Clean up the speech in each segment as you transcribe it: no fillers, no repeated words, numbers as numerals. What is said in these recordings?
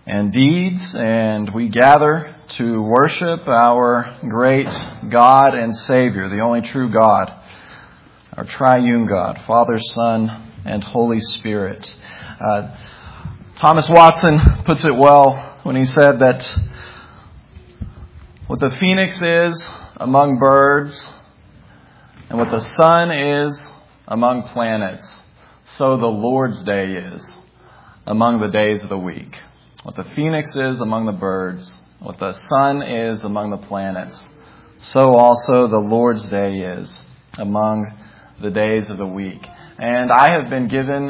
and deeds, and we gather to worship our great God and Savior, the only true God, our triune God, Father, Son, and Holy Spirit. Thomas Watson puts it well when he said that what the phoenix is among birds and what the sun is among planets, so the Lord's day is among the days of the week. What the phoenix is among the birds, what the sun is among the planets, so also the Lord's day is among the days of the week. And I have been given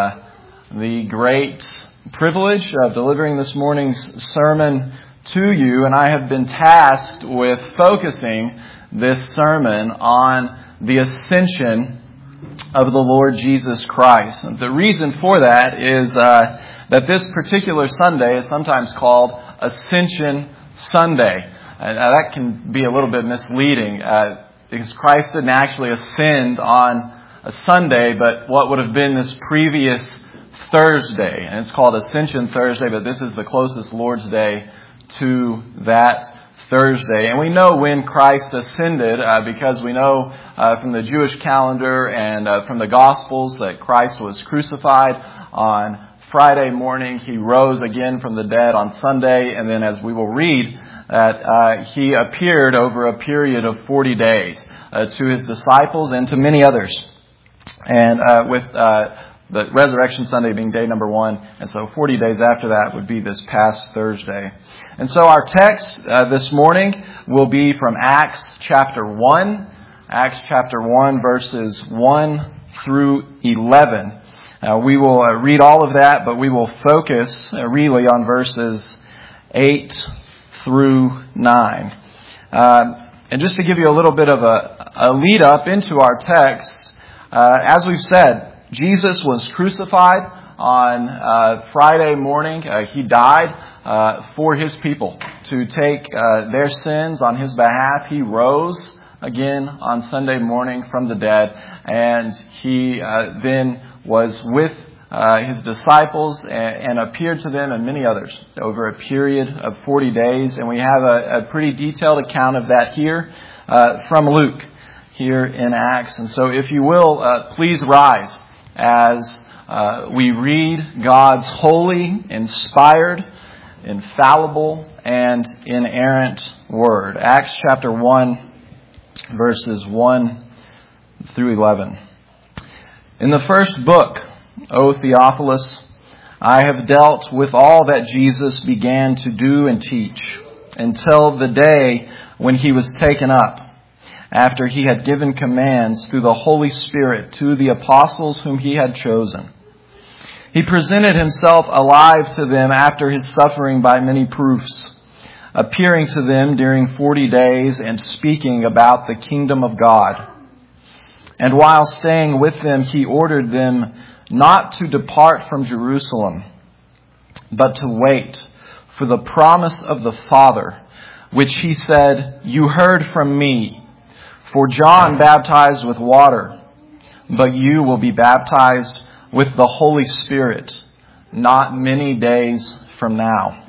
the great privilege of delivering this morning's sermon to you, and I have been tasked with focusing this sermon on the ascension of the Lord Jesus Christ. And the reason for that is that this particular Sunday is sometimes called Ascension Sunday. That can be a little bit misleading because Christ didn't actually ascend on a Sunday, but what would have been this previous Thursday. And it's called Ascension Thursday, but this is the closest Lord's Day to that Thursday. And we know when Christ ascended because we know from the Jewish calendar and from the Gospels that Christ was crucified on Friday morning. He rose again from the dead on Sunday. And then as we will read, that he appeared over a period of 40 days to his disciples and to many others. And with the Resurrection Sunday being day number 1. And so 40 days after that would be this past Thursday. And so our text this morning will be from Acts chapter 1. Acts chapter 1 verses 1 through 11. We will read all of that, but we will focus really on verses 8 through 9. And just to give you a little bit of a lead up into our text, as we've said, Jesus was crucified on Friday morning. He died for his people to take their sins on his behalf. He rose again on Sunday morning from the dead, and he then was with his disciples and appeared to them and many others over a period of 40 days. And we have a pretty detailed account of that here from Luke here in Acts. And so if you will, please rise as we read God's holy, inspired, infallible, and inerrant word. Acts chapter 1, verses 1 through 11. In the first book, O Theophilus, I have dealt with all that Jesus began to do and teach until the day when he was taken up, after he had given commands through the Holy Spirit to the apostles whom he had chosen. He presented himself alive to them after his suffering by many proofs, appearing to them during 40 days and speaking about the kingdom of God. And while staying with them, he ordered them not to depart from Jerusalem, but to wait for the promise of the Father, which he said, "You heard from me. For John baptized with water, but you will be baptized with the Holy Spirit not many days from now."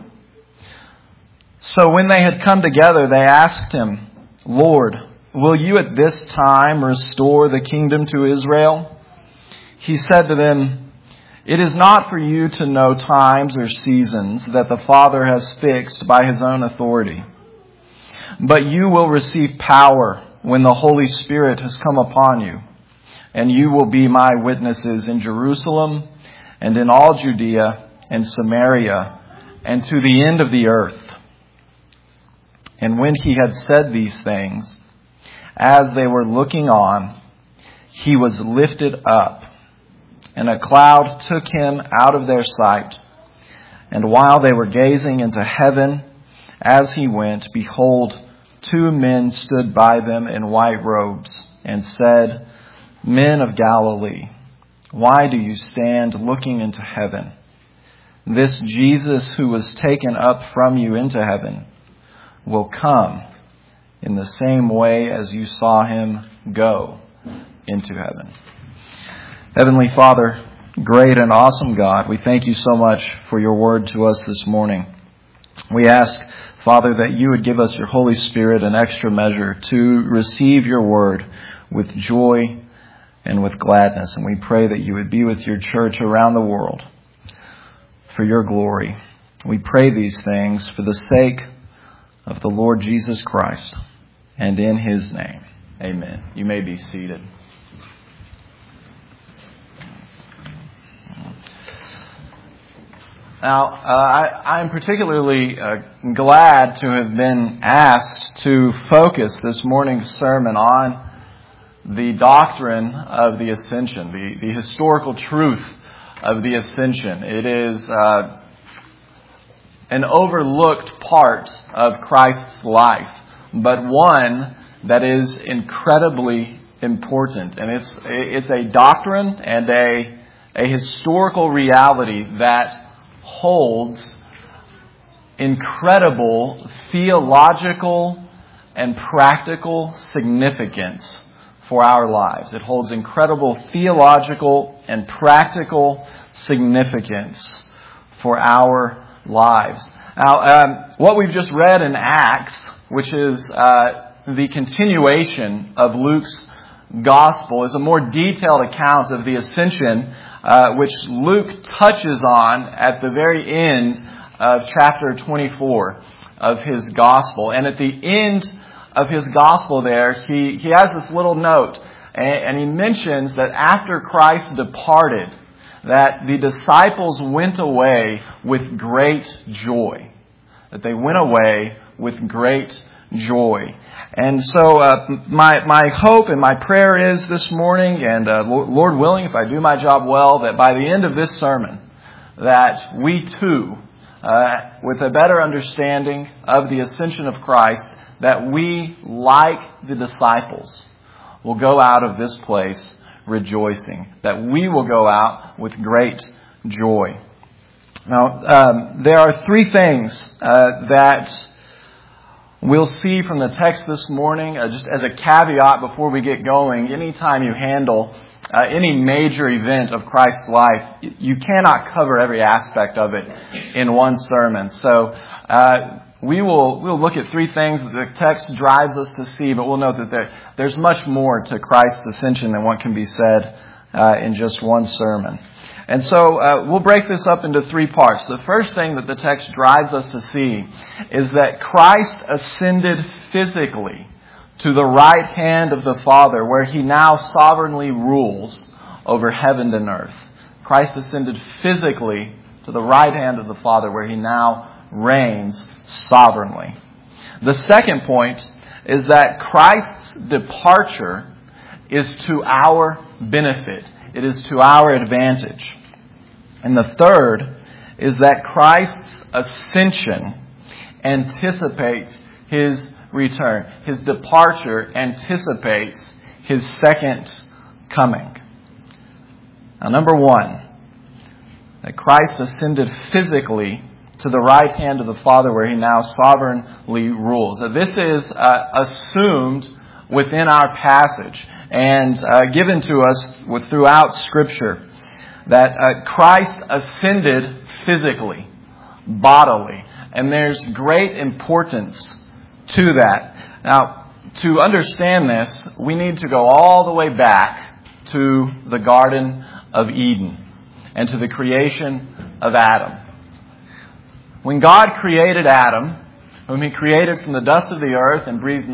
So when they had come together, they asked him, "Lord, will you at this time restore the kingdom to Israel?" He said to them, "It is not for you to know times or seasons that the Father has fixed by his own authority, but you will receive power when the Holy Spirit has come upon you, and you will be my witnesses in Jerusalem and in all Judea and Samaria and to the end of the earth." And when he had said these things, as they were looking on, he was lifted up, and a cloud took him out of their sight. And while they were gazing into heaven as he went, behold, 2 men stood by them in white robes and said, "Men of Galilee, why do you stand looking into heaven? This Jesus who was taken up from you into heaven will come in the same way as you saw him go into heaven." Heavenly Father, Great and awesome God, we thank you so much for your word to us this morning. We ask, Father, that you would give us your Holy Spirit in extra measure to receive your word with joy and with gladness. And we pray that you would be with your church around the world for your glory. We pray these things for the sake of the Lord Jesus Christ and in his name. Amen. You may be seated. Now, I'm particularly glad to have been asked to focus this morning's sermon on the doctrine of the ascension, the historical truth of the ascension. It is an overlooked part of Christ's life, but one that is incredibly important. And it's a doctrine and a historical reality that holds incredible theological and practical significance for our lives. It holds incredible theological and practical significance for our lives. Now, what we've just read in Acts, which is the continuation of Luke's Gospel, is a more detailed account of the ascension, which Luke touches on at the very end of chapter 24 of his Gospel. And at the end of his Gospel there, he has this little note, and he mentions that after Christ departed, that the disciples went away with great joy. That they went away with great joy. And so my hope and my prayer is this morning, and Lord willing, if I do my job well, that by the end of this sermon, that we too, with a better understanding of the ascension of Christ, that we, like the disciples, will go out of this place rejoicing. That we will go out with great joy. Now, there are three things that we'll see from the text this morning, just as a caveat before we get going. Anytime you handle any major event of Christ's life, you cannot cover every aspect of it in one sermon. So we'll look at three things that the text drives us to see, but we'll note that there's much more to Christ's ascension than what can be said in just one sermon. And so we'll break this up into three parts. The first thing that the text drives us to see is that Christ ascended physically to the right hand of the Father, where he now sovereignly rules over heaven and earth. Christ ascended physically to the right hand of the Father, where he now reigns sovereignly. The second point is that Christ's departure is to our benefit. It is to our advantage. And the third is that Christ's ascension anticipates his return. His departure anticipates his second coming. Now, number one, that Christ ascended physically to the right hand of the Father, where he now sovereignly rules. Now, this is assumed within our passage and given to us throughout Scripture, that Christ ascended physically, bodily. And there's great importance to that. Now, to understand this, we need to go all the way back to the Garden of Eden and to the creation of Adam. When God created Adam, whom he created from the dust of the earth and breathed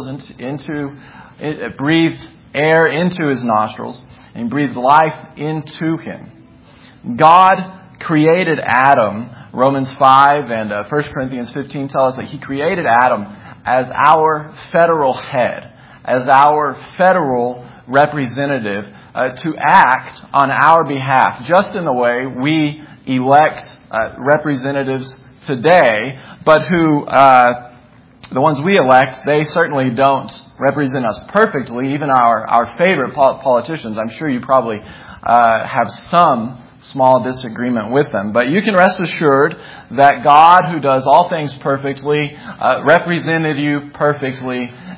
breathed air into his nostrils and breathed life into him, God created Adam. Romans 5 and 1 Corinthians 15 tell us that he created Adam as our federal head, as our federal representative, to act on our behalf, just in the way we elect representatives today, but who, the ones we elect, they certainly don't represent us perfectly. Even our favorite politicians, I'm sure you probably have some small disagreement with them. But you can rest assured that God, who does all things perfectly, represented you perfectly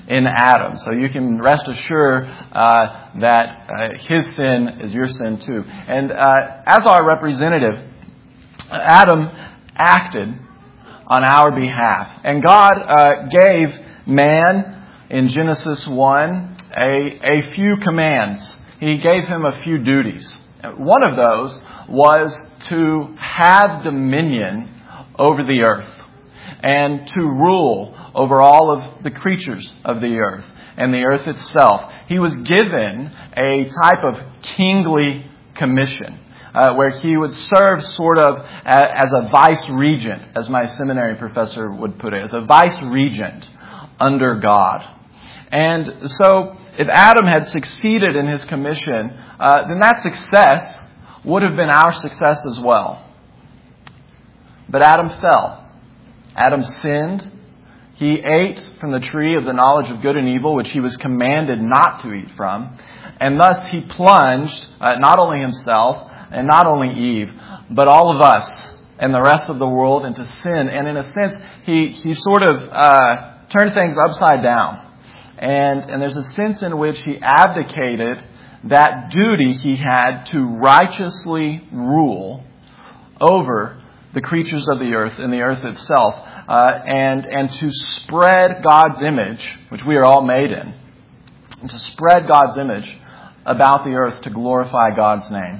in Adam. So you can rest assured that his sin is your sin too. And as our representative, Adam acted on our behalf. And God gave man in Genesis 1 a few commands. He gave him a few duties. One of those was to have dominion over the earth and to rule over all of the creatures of the earth and the earth itself. He was given a type of kingly commission where he would serve sort of as a vice-regent, as my seminary professor would put it, as a vice-regent under God. And so if Adam had succeeded in his commission, then that success would have been our success as well. But Adam fell. Adam sinned. He ate from the tree of the knowledge of good and evil, which he was commanded not to eat from. And thus he plunged not only himself and not only Eve, but all of us and the rest of the world into sin. And in a sense, he sort of turned things upside down. And there's a sense in which he abdicated that duty he had to righteously rule over the creatures of the earth and the earth itself, and to spread God's image, which we are all made in, and to spread God's image about the earth to glorify God's name.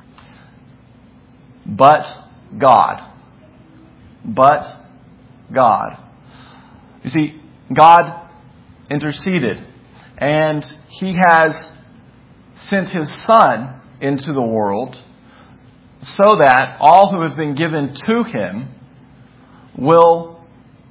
But God. You see, God interceded, and He has sent His Son into the world so that all who have been given to Him will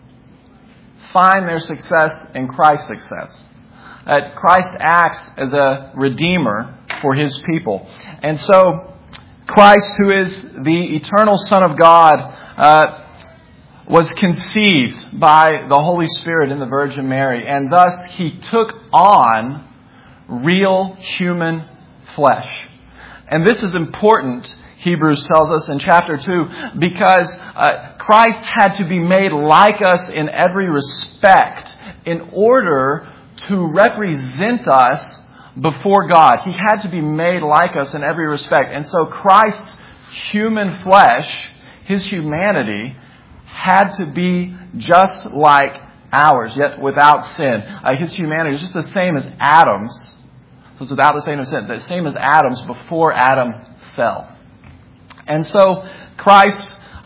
find their success in Christ's success. Christ acts as a redeemer for His people. And so Christ, who is the eternal Son of God, was conceived by the Holy Spirit in the Virgin Mary, and thus He took on real human flesh. And this is important, Hebrews tells us in chapter 2, because Christ had to be made like us in every respect in order to represent us before God. He had to be made like us in every respect. And so Christ's human flesh, His humanity, had to be just like ours, yet without sin. His humanity is just the same as Adam's. So it's without the same as Adam's before Adam fell. And so Christ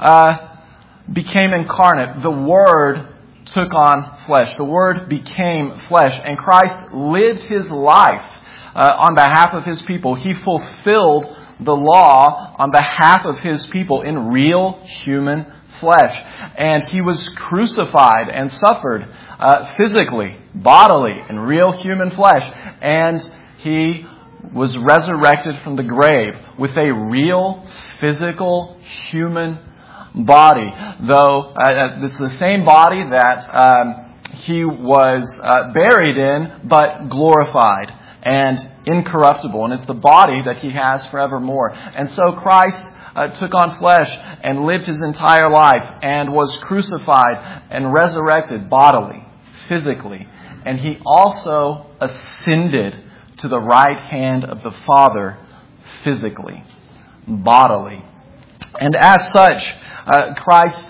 became incarnate. The Word took on flesh. The Word became flesh. And Christ lived His life on behalf of His people. He fulfilled the law on behalf of His people in real human flesh. And He was crucified and suffered physically, bodily, in real human flesh. And He was resurrected from the grave with a real, physical, human body. Though it's the same body that He was buried in, but glorified and incorruptible. And it's the body that He has forevermore. And so Christ took on flesh and lived His entire life and was crucified and resurrected bodily, physically. And He also ascended to the right hand of the Father physically, bodily. And as such, Christ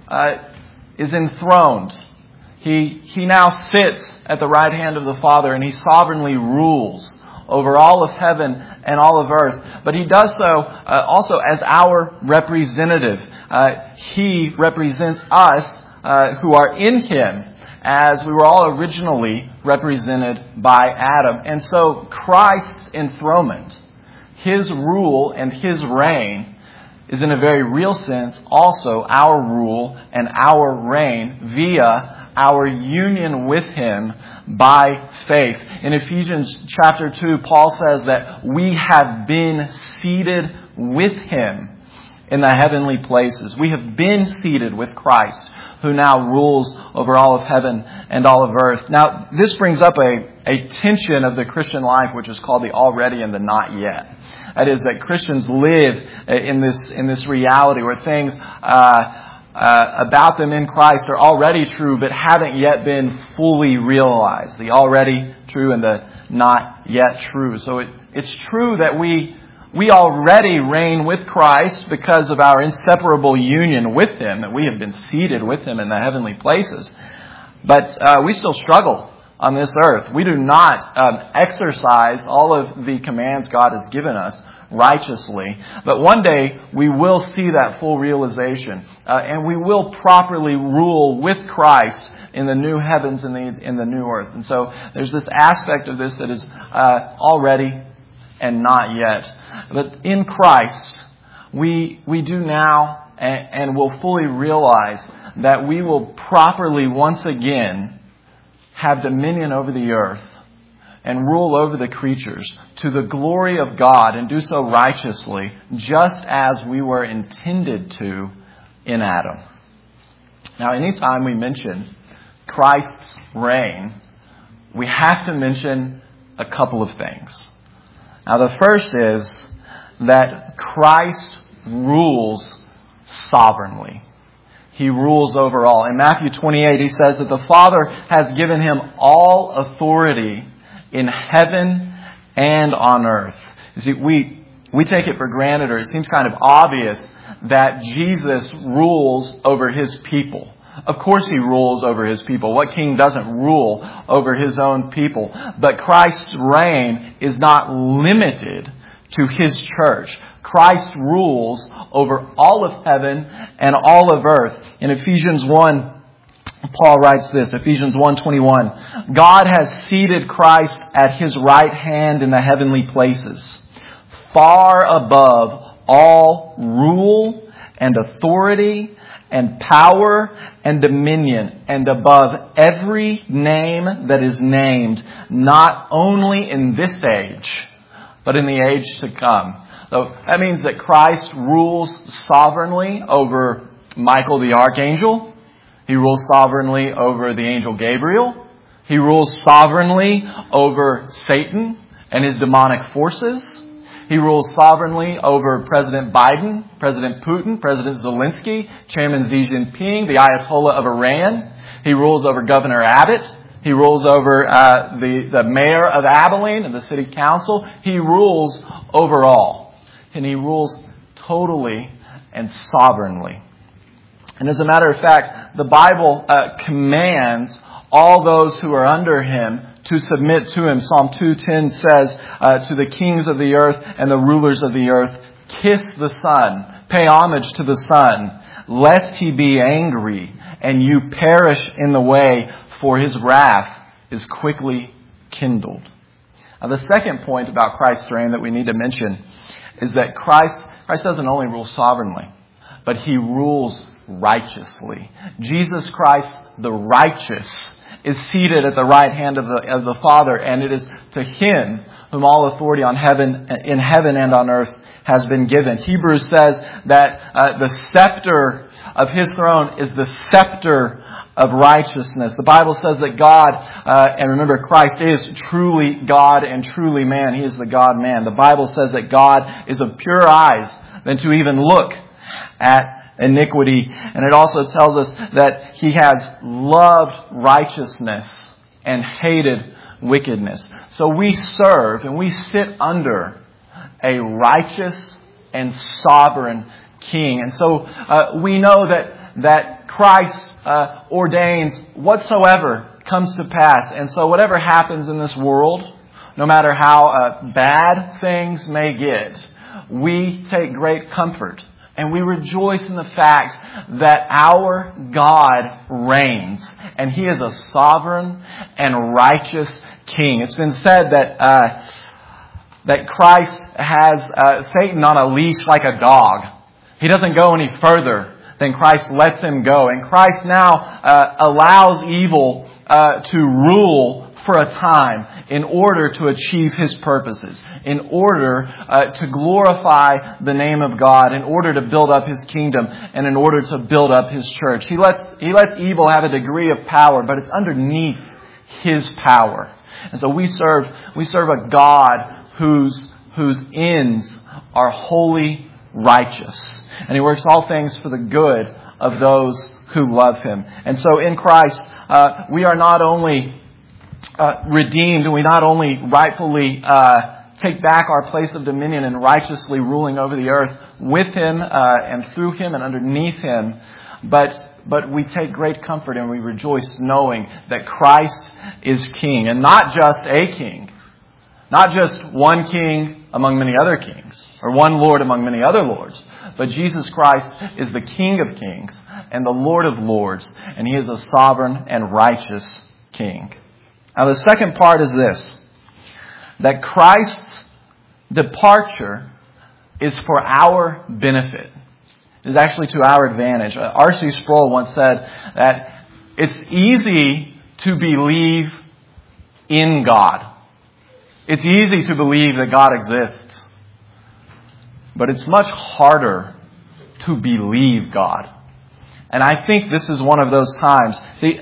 is enthroned. He now sits at the right hand of the Father, and He sovereignly rules over all of heaven and all of earth. But He does so also as our representative. He represents us who are in Him, as we were all originally represented by Adam. And so Christ's enthronement, His rule and His reign, is in a very real sense also our rule and our reign via our union with Him by faith. In Ephesians chapter 2, Paul says that we have been seated with Him in the heavenly places. We have been seated with Christ, who now rules over all of heaven and all of earth. Now, this brings up a tension of the Christian life, which is called the already and the not yet. That is, that Christians live in this reality where things about them in Christ are already true, but haven't yet been fully realized. The already true and the not yet true. So it's true that we already reign with Christ because of our inseparable union with Him, that we have been seated with Him in the heavenly places. But we still struggle on this earth. We do not exercise all of the commands God has given us righteously. But one day we will see that full realization. And we will properly rule with Christ in the new heavens and in the new earth. And so there's this aspect of this that is already and not yet. But in Christ, we do now and will fully realize that we will properly once again have dominion over the earth and rule over the creatures to the glory of God, and do so righteously, just as we were intended to in Adam. Now, anytime we mention Christ's reign, we have to mention a couple of things. Now, the first is that Christ rules sovereignly. He rules over all. In Matthew 28, he says that the Father has given him all authority in heaven and on earth. You see, we take it for granted, or it seems kind of obvious, that Jesus rules over His people. Of course He rules over His people. What king doesn't rule over his own people? But Christ's reign is not limited to His church. Christ rules over all of heaven and all of earth. In Ephesians 1, Paul writes this, Ephesians 1:21, God has seated Christ at His right hand in the heavenly places, far above all rule and authority and power and dominion, and above every name that is named, not only in this age, but in the age to come. So that means that Christ rules sovereignly over Michael the archangel. He rules sovereignly over the angel Gabriel. He rules sovereignly over Satan and his demonic forces. He rules sovereignly over President Biden, President Putin, President Zelensky, Chairman Xi Jinping, the Ayatollah of Iran. He rules over Governor Abbott. He rules over the mayor of Abilene and the city council. He rules over all. And He rules totally and sovereignly. And as a matter of fact, the Bible commands all those who are under Him to submit to Him. Psalm 2:10 says, to the kings of the earth and the rulers of the earth, kiss the Son, pay homage to the Son, lest He be angry and you perish in the way, for His wrath is quickly kindled. Now, the second point about Christ's reign that we need to mention is that Christ doesn't only rule sovereignly, but He rules righteously. Jesus Christ, the righteous, is seated at the right hand of the Father, and it is to Him whom all authority in heaven and on earth has been given. Hebrews says that the scepter of His throne is the scepter of righteousness. The Bible says that God, and remember, Christ is truly God and truly man. He is the God-man. The Bible says that God is of purer eyes than to even look at iniquity. And it also tells us that He has loved righteousness and hated wickedness. So we serve and we sit under a righteous and sovereign King. And so we know that Christ ordains whatsoever comes to pass. And so whatever happens in this world, no matter how bad things may get, we take great comfort and we rejoice in the fact that our God reigns and He is a sovereign and righteous King. It's been said that Christ has Satan on a leash like a dog. He doesn't go any further than Christ lets him go. And Christ now allows evil to rule for a time in order to achieve His purposes, in order to glorify the name of God, in order to build up His kingdom, and in order to build up His church. He lets evil have a degree of power, but it's underneath His power. And so we serve a God whose ends are wholly righteous. And He works all things for the good of those who love Him. And so in Christ, we are not only redeemed, and we not only rightfully take back our place of dominion and righteously ruling over the earth with Him and through Him and underneath Him, but we take great comfort and we rejoice knowing that Christ is King, and not just a King, not just one King among many other kings, or one Lord among many other lords, but Jesus Christ is the King of kings and the Lord of lords, and He is a sovereign and righteous King. Now the second part is this, that Christ's departure is for our benefit. It is actually to our advantage. R.C. Sproul once said that it's easy to believe in God. It's easy to believe that God exists. But it's much harder to believe God. And I think this is one of those times. See,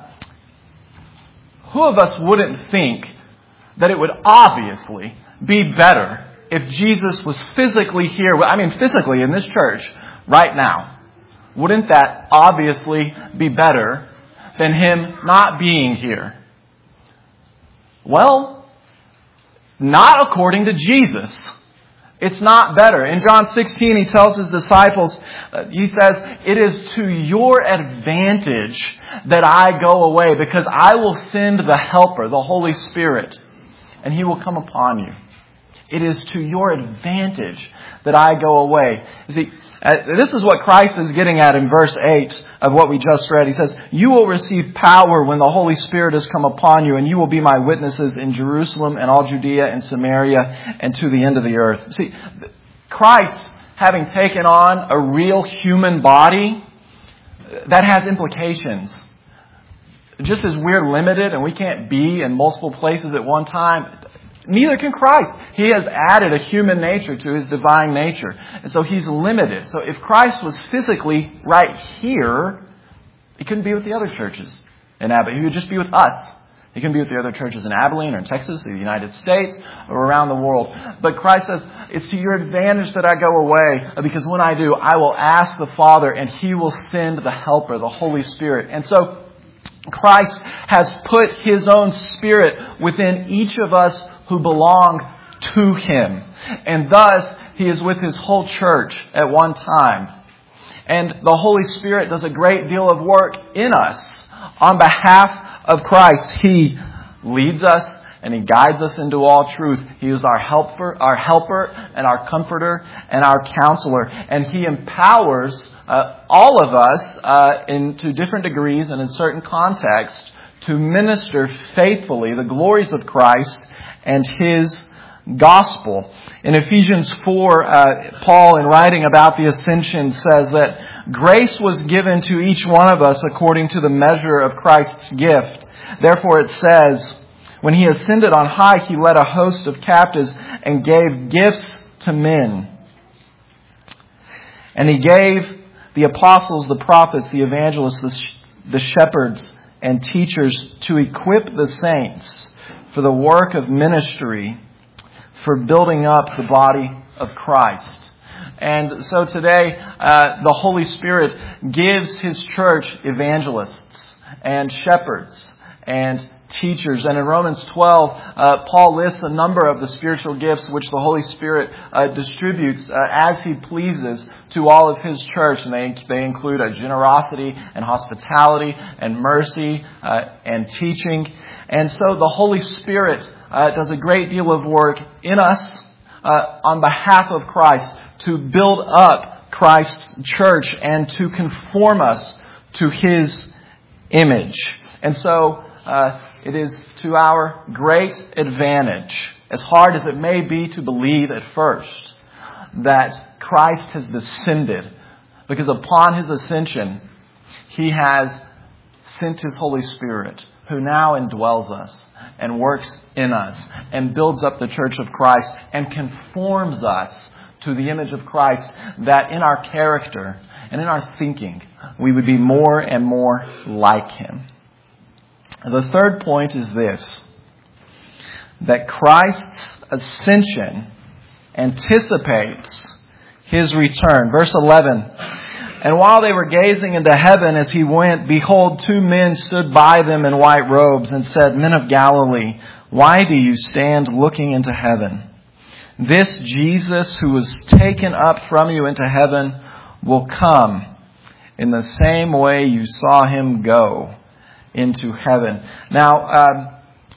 who of us wouldn't think that it would obviously be better if Jesus was physically here, physically in this church right now? Wouldn't that obviously be better than Him not being here? Well, not according to Jesus. It's not better. In John 16, He tells His disciples, He says, "It is to your advantage that I go away, because I will send the Helper, the Holy Spirit, and He will come upon you." It is to your advantage that I go away. You see, this is what Christ is getting at in verse 8 of what we just read. He says, "You will receive power when the Holy Spirit has come upon you, and you will be my witnesses in Jerusalem and all Judea and Samaria and to the end of the earth." See, Christ, having taken on a real human body, that has implications. Just as we're limited and we can't be in multiple places at one time, neither can Christ. He has added a human nature to His divine nature. And so He's limited. So if Christ was physically right here, He couldn't be with the other churches in Abilene. He would just be with us. He couldn't be with the other churches in Abilene or in Texas or the United States or around the world. But Christ says, it's to your advantage that I go away, because when I do, I will ask the Father and He will send the Helper, the Holy Spirit. And so Christ has put His own Spirit within each of us who belong to Him. And thus, He is with His whole church at one time. And the Holy Spirit does a great deal of work in us on behalf of Christ. He leads us and He guides us into all truth. He is our helper and our comforter and our counselor. And He empowers all of us to different degrees and in certain contexts to minister faithfully the glories of Christ and His gospel. In Ephesians 4, Paul, in writing about the ascension, says that grace was given to each one of us according to the measure of Christ's gift. Therefore it says, when He ascended on high, He led a host of captives and gave gifts to men. And He gave the apostles, the prophets, the evangelists, the shepherds, and teachers to equip the saints for the work of ministry, for building up the body of Christ. And so today, the Holy Spirit gives His church evangelists and shepherds and teachers. And in Romans 12, Paul lists a number of the spiritual gifts which the Holy Spirit distributes as He pleases to all of His church. And they include generosity and hospitality and mercy and teaching. And so the Holy Spirit does a great deal of work in us on behalf of Christ to build up Christ's church and to conform us to His image. And so it is to our great advantage, as hard as it may be to believe at first, that Christ has descended, because upon His ascension, He has sent His Holy Spirit, who now indwells us and works in us and builds up the church of Christ and conforms us to the image of Christ, that in our character and in our thinking, we would be more and more like Him. The third point is this, that Christ's ascension anticipates His return. Verse 11, And while they were gazing into heaven as he went, behold, 2 men stood by them in white robes and said, Men of Galilee, why do you stand looking into heaven? This Jesus who was taken up from you into heaven will come in the same way you saw him go into heaven. Now,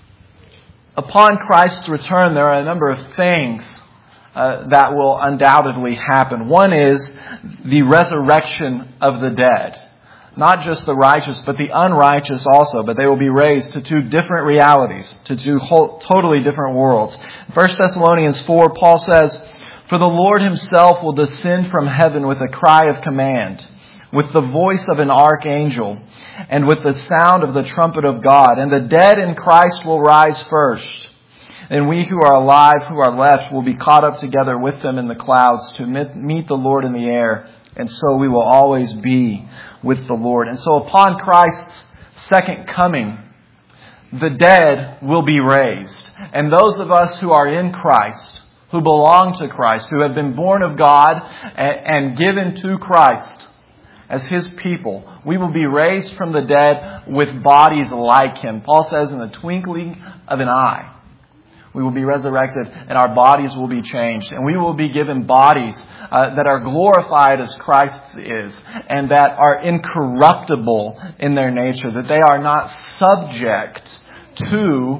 upon Christ's return, there are a number of things that will undoubtedly happen. One is the resurrection of the dead. Not just the righteous, but the unrighteous also. But they will be raised to 2 different realities, to 2 totally different worlds. 1 Thessalonians 4, Paul says, For the Lord himself will descend from heaven with a cry of command, with the voice of an archangel, and with the sound of the trumpet of God. And the dead in Christ will rise first. And we who are alive, who are left, will be caught up together with them in the clouds to meet the Lord in the air. And so we will always be with the Lord. And so upon Christ's second coming, the dead will be raised. And those of us who are in Christ, who belong to Christ, who have been born of God and given to Christ as his people, we will be raised from the dead with bodies like him. Paul says, in the twinkling of an eye, we will be resurrected and our bodies will be changed. And we will be given bodies that are glorified as Christ's is and that are incorruptible in their nature, that they are not subject to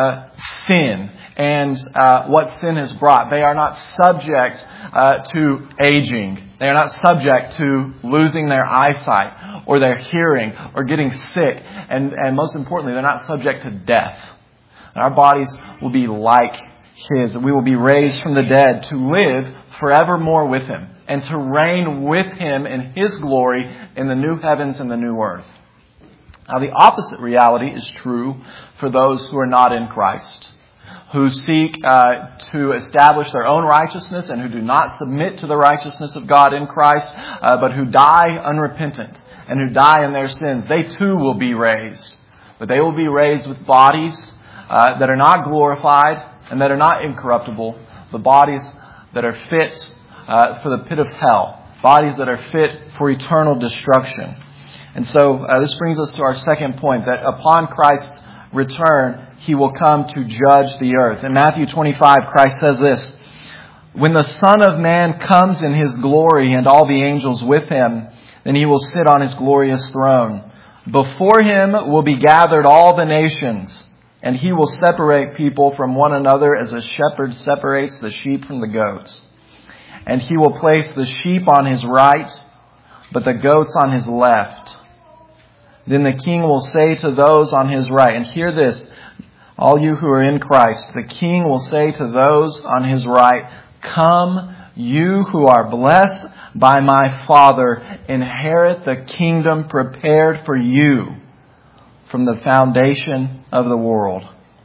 sin and what sin has brought. They are not subject to aging. They are not subject to losing their eyesight or their hearing or getting sick. And most importantly, they're not subject to death. And our bodies will be like his. We will be raised from the dead to live forevermore with him and to reign with him in his glory in the new heavens and the new earth. Now, the opposite reality is true for those who are not in Christ, who seek to establish their own righteousness and who do not submit to the righteousness of God in Christ, but who die unrepentant and who die in their sins. They too will be raised, but they will be raised with bodies that are not glorified and that are not incorruptible, the bodies that are fit for the pit of hell, bodies that are fit for eternal destruction. And so this brings us to our second point, that upon Christ's return, he will come to judge the earth. In Matthew 25, Christ says this, When the Son of Man comes in his glory and all the angels with him, then he will sit on his glorious throne. Before him will be gathered all the nations, and he will separate people from one another as a shepherd separates the sheep from the goats. And he will place the sheep on his right, but the goats on his left. Then the king will say to those on his right, and hear this, all you who are in Christ, the king will say to those on his right, Come, you who are blessed by my Father, inherit the kingdom prepared for you from the foundation of the world.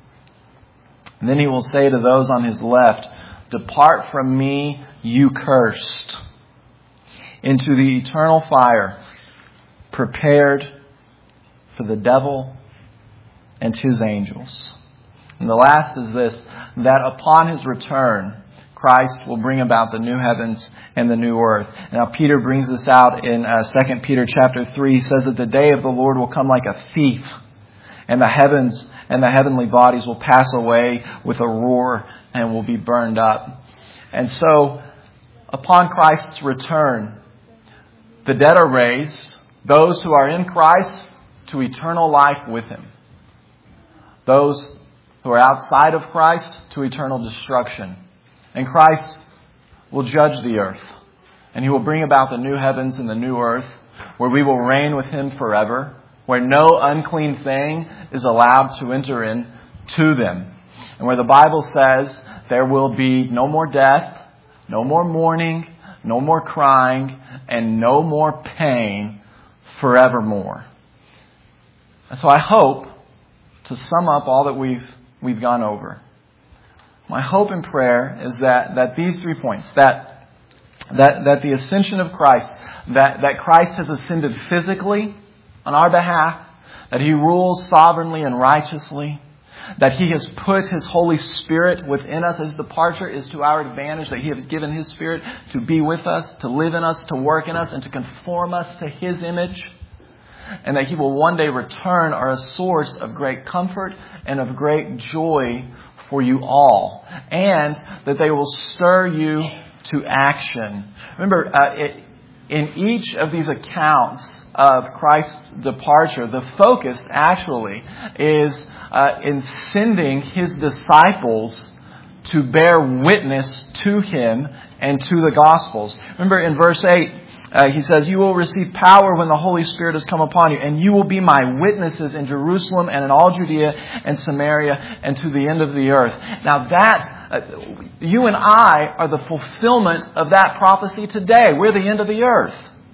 And then he will say to those on his left, Depart from me, you cursed, into the eternal fire prepared for the devil and his angels. And the last is this, that upon his return, Christ will bring about the new heavens and the new earth. Now, Peter brings this out in 2 Peter chapter 3. He says that the day of the Lord will come like a thief, and the heavens and the heavenly bodies will pass away with a roar and will be burned up. And so, upon Christ's return, the dead are raised, those who are in Christ to eternal life with him. Those who are outside of Christ to eternal destruction. And Christ will judge the earth. And he will bring about the new heavens and the new earth, where we will reign with him forever, where no unclean thing is allowed to enter in to them. And where the Bible says there will be no more death, no more mourning, no more crying, and no more pain forevermore. And so I hope, to sum up all that we've gone over, my hope and prayer is that these 3 points, that the ascension of Christ, that Christ has ascended physically on our behalf, that he rules sovereignly and righteously, That He has put His Holy Spirit within us. His departure is to our advantage. That He has given His Spirit to be with us, to live in us, to work in us, and to conform us to His image. And that He will one day return are a source of great comfort and of great joy for you all. And that they will stir you to action. Remember, in each of these accounts of Christ's departure, the focus actually is in sending His disciples to bear witness to Him and to the Gospels. Remember in verse 8, He says, "You will receive power when the Holy Spirit has come upon you, and you will be my witnesses in Jerusalem and in all Judea and Samaria and to the end of the earth." Now you and I are the fulfillment of that prophecy today. We're the end of the earth.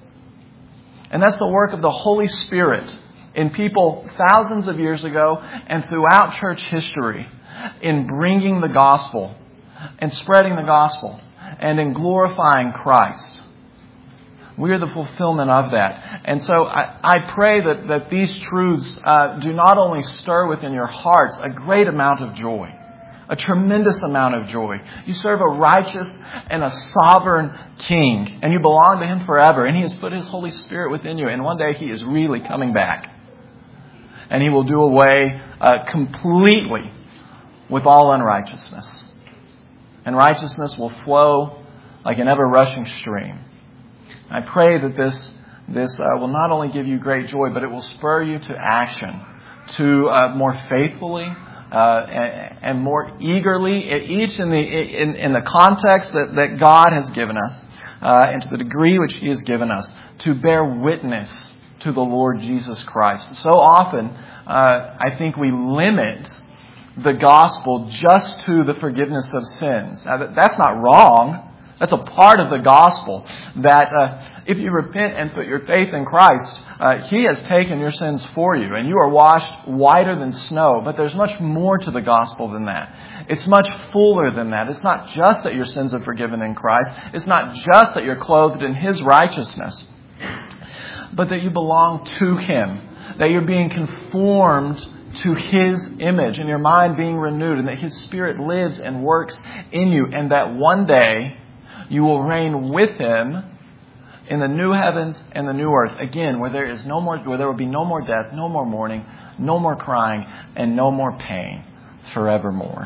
And that's the work of the Holy Spirit in people thousands of years ago and throughout church history in bringing the gospel and spreading the gospel and in glorifying Christ. We are the fulfillment of that. And so I pray that these truths do not only stir within your hearts a great amount of joy, a tremendous amount of joy. You serve a righteous and a sovereign King, and you belong to Him forever. And He has put His Holy Spirit within you. And one day He is really coming back. And He will do away completely with all unrighteousness. And righteousness will flow like an ever-rushing stream. I pray that this will not only give you great joy, but it will spur you to action, to more faithfully and more eagerly, each in the context that God has given us, and to the degree which He has given us, to bear witness to the Lord Jesus Christ. So often, I think we limit the gospel just to the forgiveness of sins. Now, that's not wrong. That's a part of the gospel, that if you repent and put your faith in Christ, He has taken your sins for you, and you are washed whiter than snow. But there's much more to the gospel than that. It's much fuller than that. It's not just that your sins are forgiven in Christ. It's not just that you're clothed in His righteousness, but that you belong to Him, that you're being conformed to His image, and your mind being renewed, and that His Spirit lives and works in you, and that one day you will reign with Him in the new heavens and the new earth. Again, where there will be no more death, no more mourning, no more crying, and no more pain forevermore.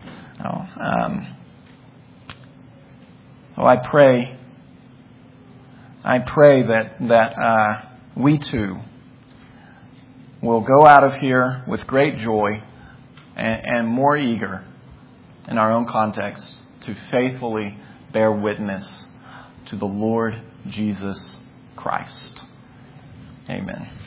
I pray that we too will go out of here with great joy and more eager in our own context to faithfully bear witness to the Lord Jesus Christ. Amen.